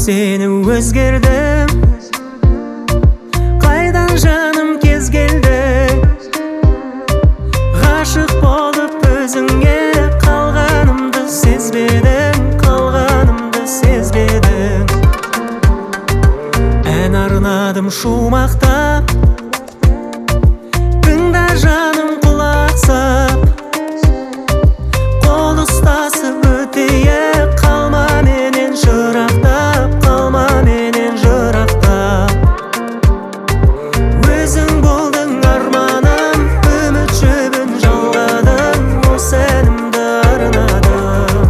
Seni özgerdім, қайдан жаным кез келді. Ғашық болып өзіңе қалғанымды сезбедім. Ән арнадым шумақтап, тыңда жаным құлақ сап. Қол ұстасып өтейік, қалма менен жырақтап. Өзің болдың арманым, үміт жібін жалғадым, осы әнімді арнадым.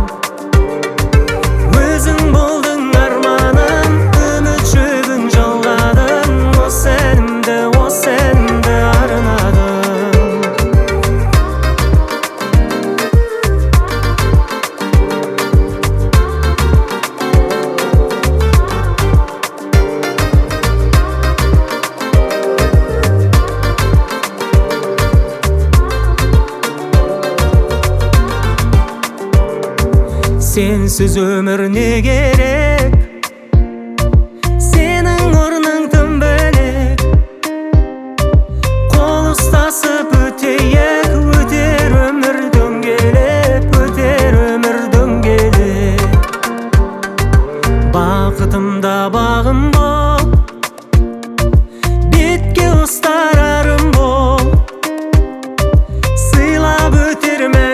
Өзің болдың арманым, үміт жібін жалғадым, осы әнімді арнадым. Сенсіз өмір не керек, сенің орның тым бөлек. Қол ұстасып өтейік, өтер өмір дөңгелек. Бақытымда бағым бол, бетке ұстар арым бол. Сыйлап өтермін